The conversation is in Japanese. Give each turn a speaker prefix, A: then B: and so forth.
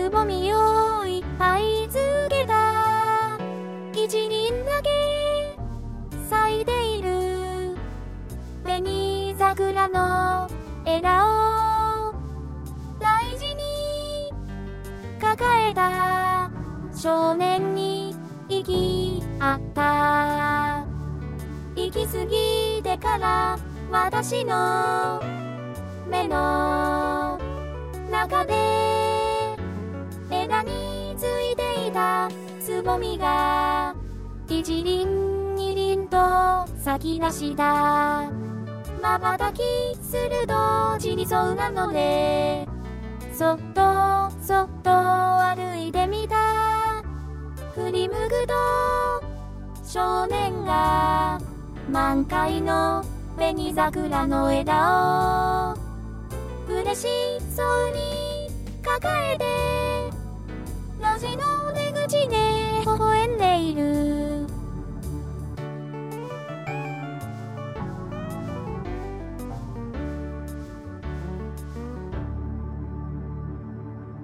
A: つぼみをいっぱいつけた一輪だけ咲いている紅桜の枝を大事に抱えた少年に息あった。行き過ぎてから私の目の中で枝についていたつぼみが一輪二輪と咲き出した。瞬きする同時にそうなのでそっとそっと歩いてみた。振り向くと少年が満開の紅桜の枝を嬉しそうに抱えて